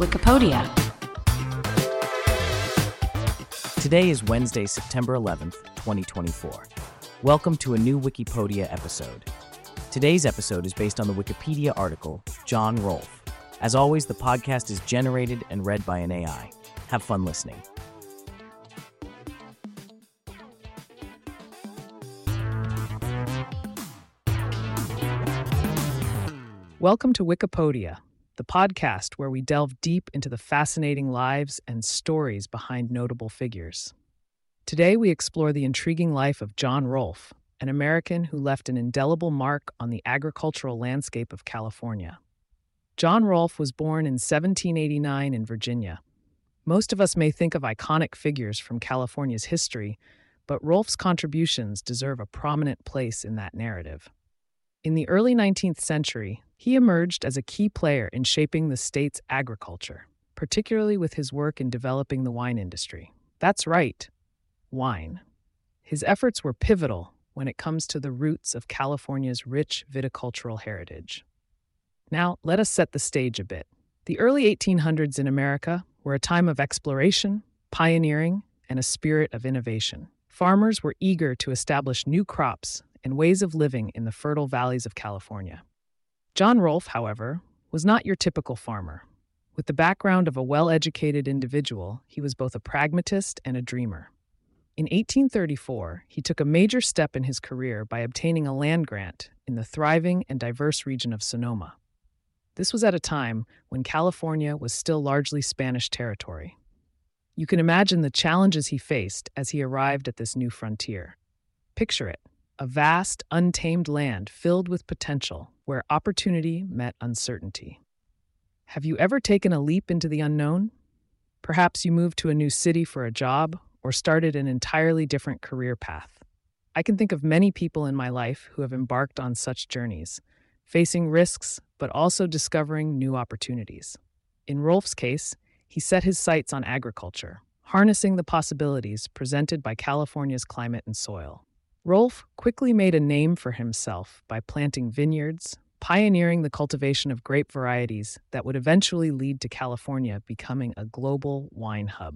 Wikipedia. Today is Wednesday, September 11th, 2024. Welcome to a new Wikipedia episode. Today's episode is based on the Wikipedia article, John Rolfe. As always, the podcast is generated and read by an AI. Have fun listening. Welcome to Wikipedia, the podcast where we delve deep into the fascinating lives and stories behind notable figures. Today we explore the intriguing life of John Rolfe, an American who left an indelible mark on the agricultural landscape of California. John Rolfe was born in 1789 in Virginia. Most of us may think of iconic figures from California's history, but Rolfe's contributions deserve a prominent place in that narrative. In the early 19th century, he emerged as a key player in shaping the state's agriculture, particularly with his work in developing the wine industry. That's right, wine. His efforts were pivotal when it comes to the roots of California's rich viticultural heritage. Now, let us set the stage a bit. The early 1800s in America were a time of exploration, pioneering, and a spirit of innovation. Farmers were eager to establish new crops and ways of living in the fertile valleys of California. John Rolfe, however, was not your typical farmer. With the background of a well-educated individual, he was both a pragmatist and a dreamer. In 1834, he took a major step in his career by obtaining a land grant in the thriving and diverse region of Sonoma. This was at a time when California was still largely Spanish territory. You can imagine the challenges he faced as he arrived at this new frontier. Picture it. A vast, untamed land filled with potential, where opportunity met uncertainty. Have you ever taken a leap into the unknown? Perhaps you moved to a new city for a job or started an entirely different career path. I can think of many people in my life who have embarked on such journeys, facing risks but also discovering new opportunities. In Rolfe's case, he set his sights on agriculture, harnessing the possibilities presented by California's climate and soil. Rolfe quickly made a name for himself by planting vineyards, pioneering the cultivation of grape varieties that would eventually lead to California becoming a global wine hub.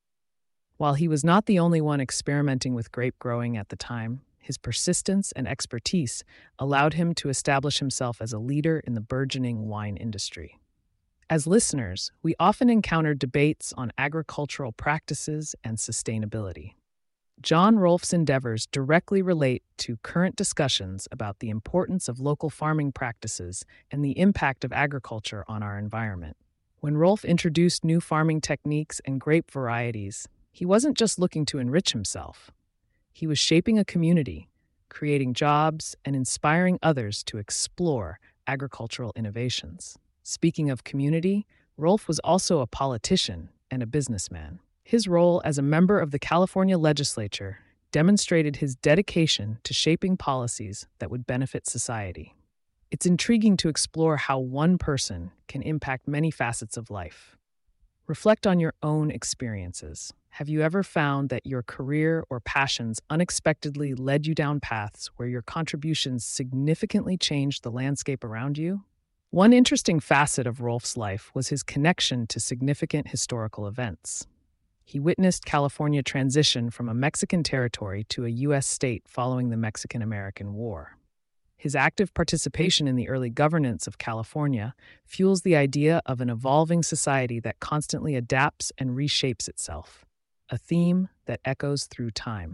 While he was not the only one experimenting with grape growing at the time, his persistence and expertise allowed him to establish himself as a leader in the burgeoning wine industry. As listeners, we often encounter debates on agricultural practices and sustainability. John Rolfe's endeavors directly relate to current discussions about the importance of local farming practices and the impact of agriculture on our environment. When Rolfe introduced new farming techniques and grape varieties, he wasn't just looking to enrich himself. He was shaping a community, creating jobs, and inspiring others to explore agricultural innovations. Speaking of community, Rolfe was also a politician and a businessman. His role as a member of the California legislature demonstrated his dedication to shaping policies that would benefit society. It's intriguing to explore how one person can impact many facets of life. Reflect on your own experiences. Have you ever found that your career or passions unexpectedly led you down paths where your contributions significantly changed the landscape around you? One interesting facet of Rolfe's life was his connection to significant historical events. He witnessed California transition from a Mexican territory to a U.S. state following the Mexican-American War. His active participation in the early governance of California fuels the idea of an evolving society that constantly adapts and reshapes itself, a theme that echoes through time.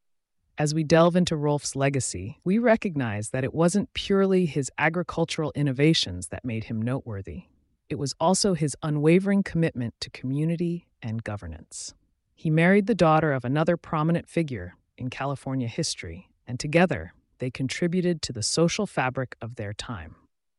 As we delve into Rolfe's legacy, we recognize that it wasn't purely his agricultural innovations that made him noteworthy. It was also his unwavering commitment to community and governance. He married the daughter of another prominent figure in California history, and together they contributed to the social fabric of their time.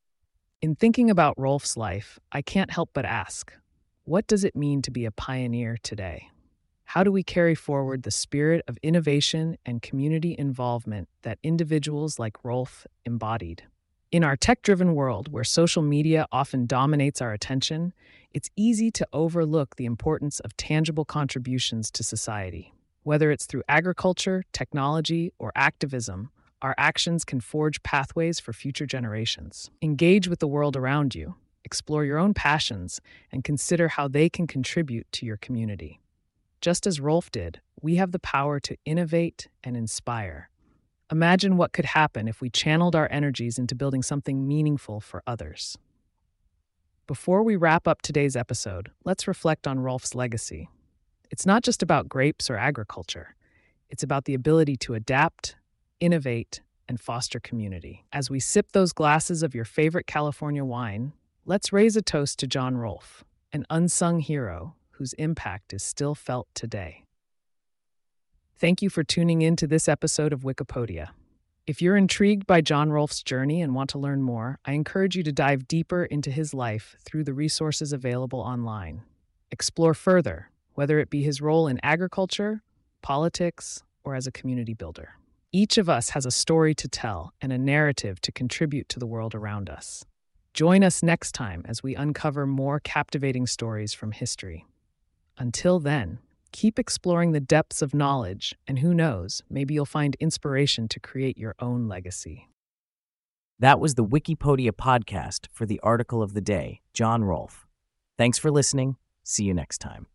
In thinking about Rolfe's life, I can't help but ask, what does it mean to be a pioneer today? How do we carry forward the spirit of innovation and community involvement that individuals like Rolfe embodied? In our tech-driven world where social media often dominates our attention, it's easy to overlook the importance of tangible contributions to society. Whether it's through agriculture, technology, or activism, our actions can forge pathways for future generations. Engage with the world around you. explore your own passions, and consider how they can contribute to your community. Just as Rolf did, we have the power to innovate and inspire. Imagine what could happen if we channeled our energies into building something meaningful for others. Before we wrap up today's episode, let's reflect on Rolf's legacy. It's not just about grapes or agriculture. It's about the ability to adapt, innovate, and foster community. As we sip those glasses of your favorite California wine, let's raise a toast to John Rolf, an unsung hero whose impact is still felt today. Thank you for tuning in to this episode of Wikipedia. If you're intrigued by John Rolf's journey and want to learn more, I encourage you to dive deeper into his life through the resources available online. Explore further, whether it be his role in agriculture, politics, or as a community builder. Each of us has a story to tell and a narrative to contribute to the world around us. Join us next time as we uncover more captivating stories from history. Until then, keep exploring the depths of knowledge, and who knows, maybe you'll find inspiration to create your own legacy. That was the Wikipedia podcast for the article of the day, John Rolf. Thanks for listening. See you next time.